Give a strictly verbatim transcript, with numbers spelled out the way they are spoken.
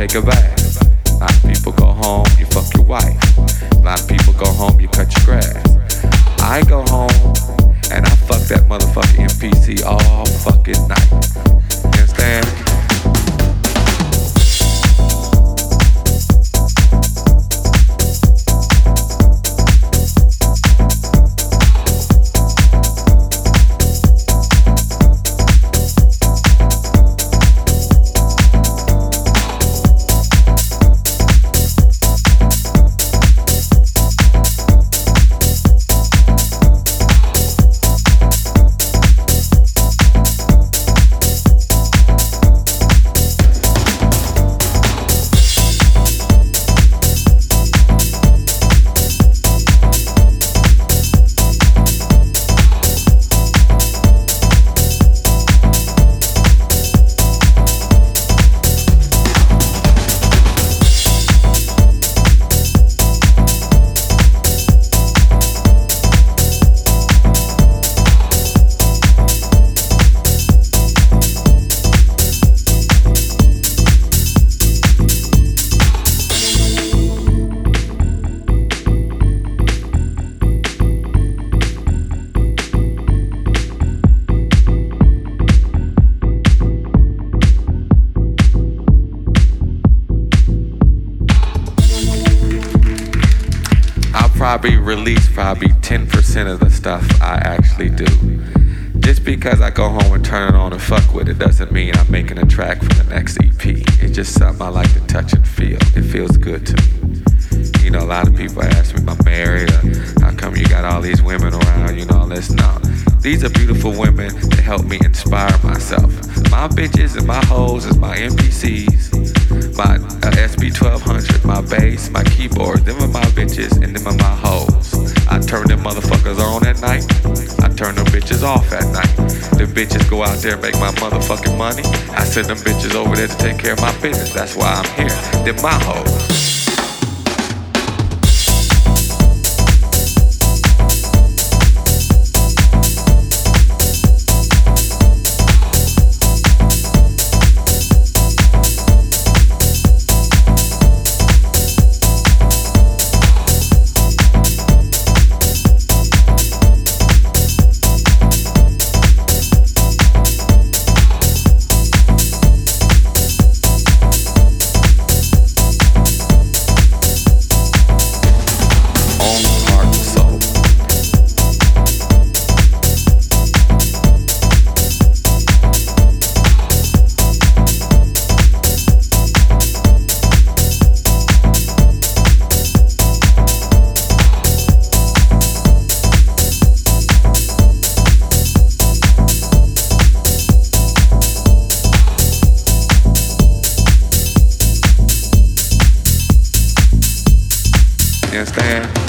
make a bag. A lot of people go home, you fuck your wife. A lot of people go home, you cut your grass. I go home and I fuck that motherfucking M P C all fucking night. You understand? Probably release probably ten percent of the stuff I actually do. Just because I go home and turn it on and fuck with it doesn't mean I'm making a track for the next E P. It's just something I like to touch and feel. It feels good to me. You know, a lot of people ask me if I'm married or how come you got all these women around, you know, all this. No, these are beautiful women that help me inspire myself. My bitches and my hoes is my M P Cs, my uh, S B twelve hundred, my bass, my keyboard. Them are my bitches and them are my hoes. I turn them motherfuckers on at night. I turn them bitches off at night. The bitches go out there and make my motherfucking money. I send them bitches over there to take care of my business. That's why I'm here. They're my hoes. You understand?